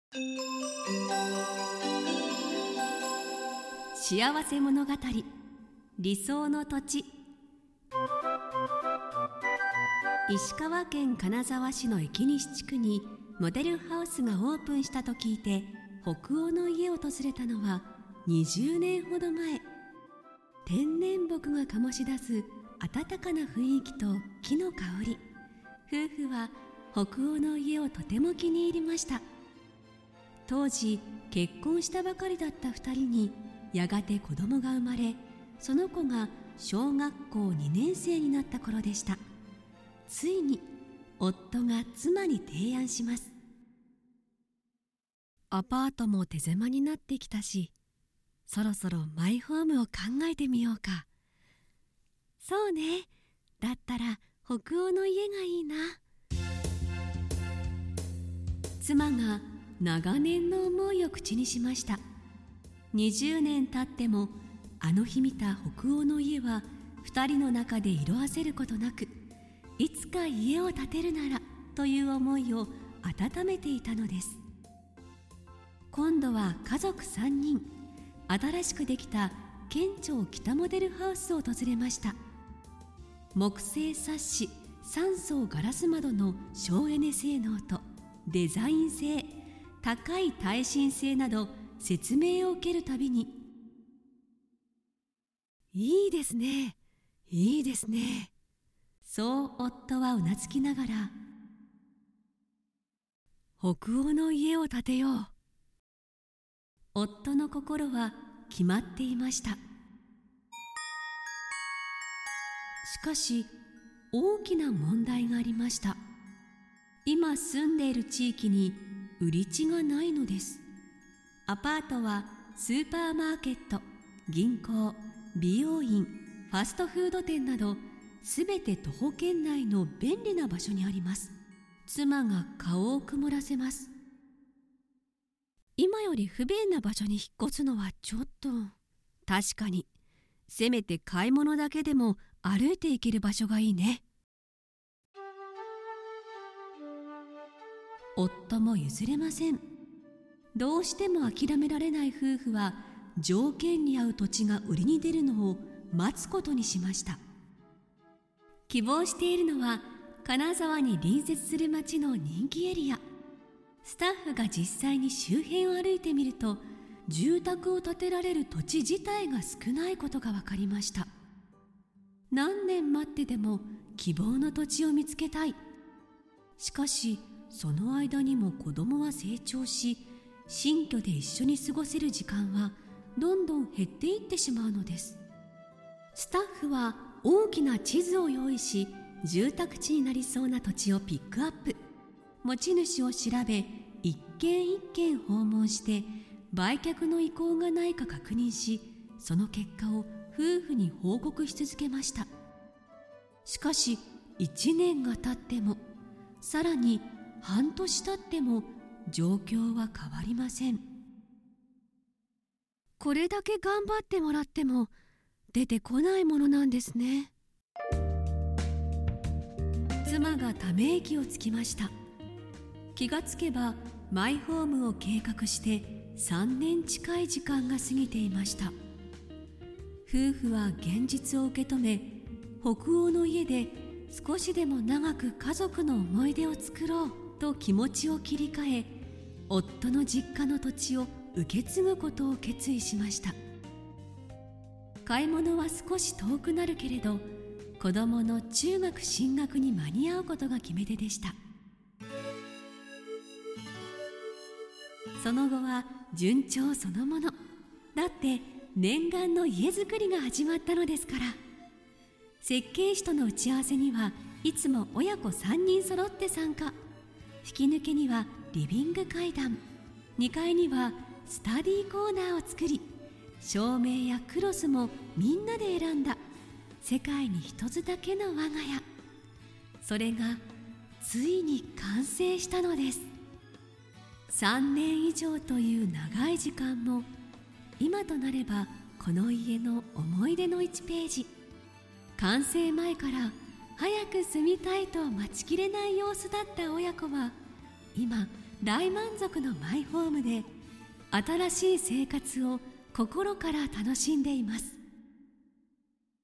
幸せ物語、理想の土地。石川県金沢市の駅西地区にモデルハウスがオープンしたと聞いて、北欧の家を訪れたのは20年ほど前。天然木が醸し出す温かな雰囲気と木の香り、夫婦は北欧の家をとても気に入りました。当時結婚したばかりだった2人にやがて子供が生まれ、その子が小学校2年生になった頃でした。ついに夫が妻に提案します。アパートも手狭になってきたし、そろそろマイホームを考えてみようか。そうね、だったら北欧の家がいいな。妻が長年の思いを口にしました。20年経ってもあの日見た北欧の家は2人の中で色あせることなく、いつか家を建てるならという思いを温めていたのです。今度は家族3人、新しくできた県庁北モデルハウスを訪れました。木製サッシ3層ガラス窓の省エネ性能とデザイン性、高い耐震性など説明を受けるたびに、いいですね、いいですね、そう夫はうなずきながら、北欧の家を建てよう。夫の心は決まっていました。しかし大きな問題がありました。今住んでいる地域に売り地がないのです。アパートはスーパーマーケット、銀行、美容院、ファストフード店などすべて徒歩圏内の便利な場所にあります。妻が顔を曇らせます。今より不便な場所に引っ越すのはちょっと。確かに、せめて買い物だけでも歩いて行ける場所がいいね。夫も譲れません。どうしても諦められない夫婦は、条件に合う土地が売りに出るのを待つことにしました。希望しているのは金沢に隣接する町の人気エリア。スタッフが実際に周辺を歩いてみると、住宅を建てられる土地自体が少ないことが分かりました。何年待ってでも希望の土地を見つけたい。しかしその間にも子供は成長し、新居で一緒に過ごせる時間はどんどん減っていってしまうのです。スタッフは大きな地図を用意し、住宅地になりそうな土地をピックアップ。持ち主を調べ、一軒一軒訪問して売却の意向がないか確認し、その結果を夫婦に報告し続けました。しかし1年が経っても、さらに半年経っても状況は変わりません。これだけ頑張ってもらっても出てこないものなんですね。妻がため息をつきました。気がつけばマイホームを計画して3年近い時間が過ぎていました。夫婦は現実を受け止め、北欧の家で少しでも長く家族の思い出を作ろうと気持ちを切り替え、夫の実家の土地を受け継ぐことを決意しました。買い物は少し遠くなるけれど、子供の中学進学に間に合うことが決め手でした。その後は順調そのもの。だって念願の家づくりが始まったのですから。設計士との打ち合わせにはいつも親子3人揃って参加。吹き抜けにはリビング階段、2階にはスタディコーナーを作り、照明やクロスもみんなで選んだ世界に一つだけの我が家。それがついに完成したのです。3年以上という長い時間も、今となればこの家の思い出の1ページ。完成前から早く住みたいと待ちきれない様子だった親子は、今大満足のマイホームで新しい生活を心から楽しんでいます。